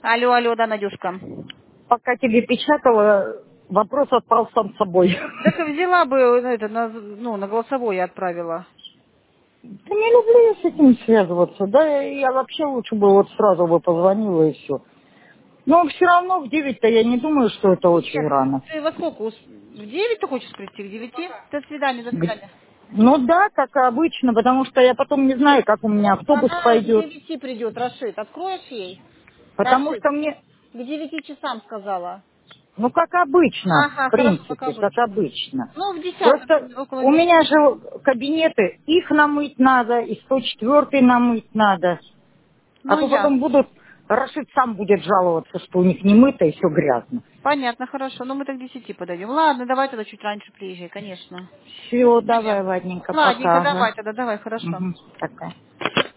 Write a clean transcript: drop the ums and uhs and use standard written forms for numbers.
Алло, алло, да, Надюшка. Пока тебе печатала, вопрос отпал сам собой. Так взяла бы, это, на голосовое отправила. Да не люблю я с этим связываться. Да, я вообще лучше бы вот сразу бы позвонила и все. Но все равно в 9-то я не думаю, что это очень Нет, рано. ты во сколько? В 9 ты хочешь прийти? К 9? До свидания, до свидания. Ну да, как обычно, потому что я потом не знаю, как у меня автобус Она к пойдет. 9 придет, Рашид. Откроешь ей? Потому Рашид, что мне, к 9 часам сказала. ну как обычно, в Ага, хорошо, пока принципе, как обычно. обычно. Ну, в 10, Просто около у 10. меня же кабинеты, их намыть надо, и 104-й намыть надо. А Ну, то потом ясно. будут, Рашид сам будет жаловаться, что у них не мыто и все грязно. Понятно, хорошо. Ну, мы так к 10 подойдем. Ладно, давай тогда чуть раньше приезжай, конечно. Все, давай, Понятно. Ладненько, Ладненько, пока. Ага. давай тогда, давай, хорошо. Угу, пока.